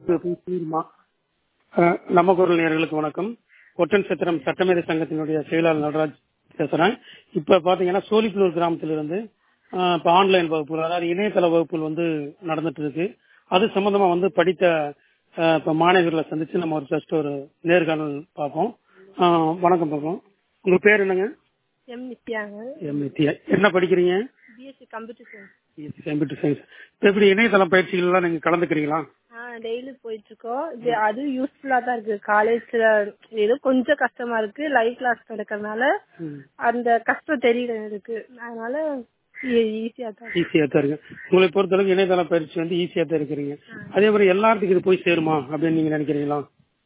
பேசிடுமா? நம்ம குரல் நேயர்களுக்கு வணக்கம். ஒட்டன் சத்திரம் சட்டமேதை சங்கத்தினுடைய செயலாளர் நடராஜ் பேசுறேன். இப்ப பாத்தீங்கன்னா சோழிப்புலூர் கிராமத்திலிருந்து இப்ப ஆன்லைன் வகுப்புகள், அதாவது இணையதள வகுப்புகள் வந்து நடந்துட்டு இருக்கு. அது சம்பந்தமா வந்து படித்த இப்ப மாணவர்களை சந்திச்சு நம்ம ஒரு ஜஸ்ட் ஒரு நேர்காணல் பார்ப்போம். வணக்கம் பார்ப்போம். உங்க பேர் என்னங்க? எம் நித்யாங்க. எம் நித்யா. என்ன படிக்கிறீங்க? BSc computer science. BSc computer science. எப்படி இணையதள பயிற்சிகள் எல்லாம் நீங்க கலந்துக்கிறீங்களா? டெய்லி போயிட்டு இருக்கோம். அது யூஸ்ஃபுல்லா தான் இருக்கு. காலேஜ்ல ஏதோ கொஞ்சம் கஷ்டமா இருக்கு, லைவ் கிளாஸ் நடக்கிறதுனால அந்த கஷ்டம் தெரியல இருக்கு. அதனால ஈஸியா தான் இருக்கு. உங்களை பொறுத்தளவுக்கு இணையதள பயிற்சி வந்து ஈஸியா தான் இருக்கிறீங்க. அதே மாதிரி எல்லாத்துக்கும் இது போய் சேருமா அப்படின்னு நீங்க நினைக்கிறீங்களா?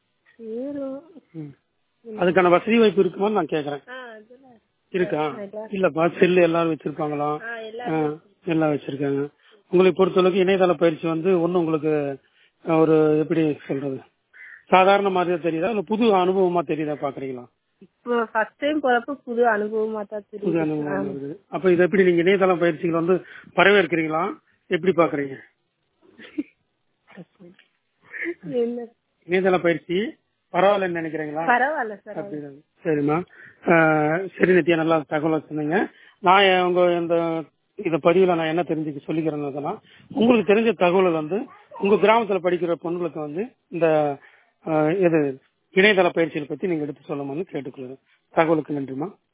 அதுக்கான வசதி வாய்ப்பு இருக்குமா நான் கேக்குறேன். இருக்கா? இல்லப்பா, செல்லு எல்லாரும் வச்சிருப்பாங்களா? எல்லாம் வச்சிருக்காங்க. உங்களை பொறுத்தளவுக்கு இணையதள பயிற்சி வந்து ஒண்ணு உங்களுக்கு ஒரு எப்படி சொல்றது, சாதாரண மாதிரியா தெரியுதா இல்ல புது அனுபவமா தெரியுதா பாக்குறீங்களா? இப்போ ஃபர்ஸ்ட் டைம் போறப்ப புது அனுபவமா தான் தெரியுது. புது அனுபவம் இருக்குது. அப்ப இதை எப்படி நீங்க இணையதள பயிற்சிகள் வந்து வரவேற்கிறீங்களா? எப்படி பாக்குறீங்க? இணையதள பயிற்சி பரவாயில்லன்னு நினைக்கிறீங்களா? பரவாயில்ல சார். சரிம்மா. சரி நித்யா, நல்லா தகவல் சொன்னீங்க. நான் உங்க இந்த இத பதிவுல நான் என்ன தெரிஞ்சுக்க சொல்லிக்கிறேன்னா, உங்களுக்கு தெரிஞ்ச தகவல் வந்து உங்க கிராமத்துல படிக்கிற பொண்ணுங்களுக்கு வந்து இந்த இணையதள பயிற்சிகளை பத்தி நீங்க எடுத்து சொல்லணும்னு கேட்டுக்கொள்ளுங்க. தகவலுக்கு நன்றிமா.